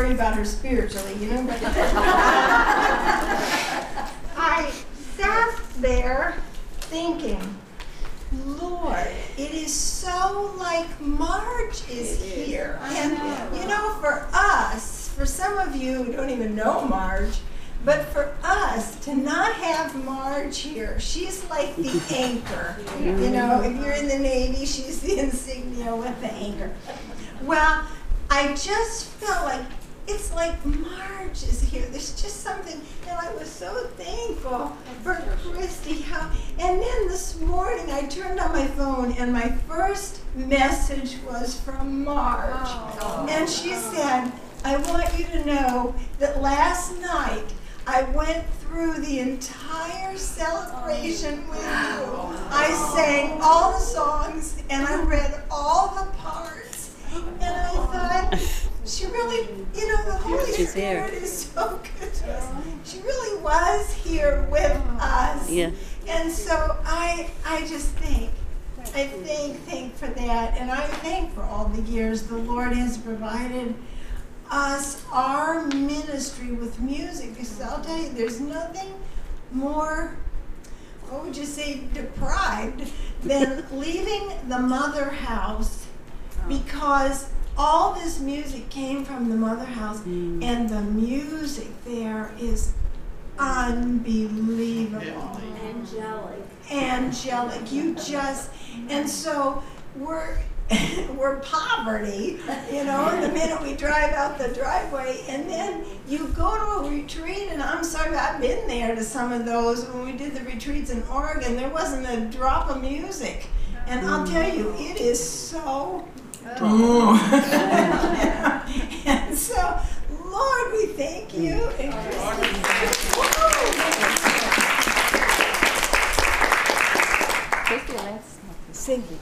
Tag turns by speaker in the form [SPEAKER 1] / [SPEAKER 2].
[SPEAKER 1] worry about her spiritually, But I sat there thinking, Lord, it is so like Marge is here. And for us, for some of you who don't even know Marge, but for us to not have Marge here, she's like the anchor. If you're in the Navy, she's the insignia with the anchor. Well, I just felt like it's like Marge is here. There's just something, and I was so thankful for Christy. And then this morning I turned on my phone and my first message was from Marge. And she said, I want you to know that last night I went through the entire celebration with you. I sang all the songs and I read all the parts. And I thought, she really, the Holy Spirit is so good to us. She really was here with us.
[SPEAKER 2] Yeah.
[SPEAKER 1] And so I just thank for that. And I thank for all the years the Lord has provided us our ministry with music. Because I'll tell you, there's nothing more, what would you say, deprived than leaving the mother house, because all this music came from the mother house, and the music there is unbelievable. Angelic. And so we're poverty, the minute we drive out the driveway, and then you go to a retreat, and I'm sorry, I've been there to some of those. When we did the retreats in Oregon, there wasn't a drop of music. And I'll tell you, it is so and so, Lord, we thank you. And
[SPEAKER 2] Christy, let's sing.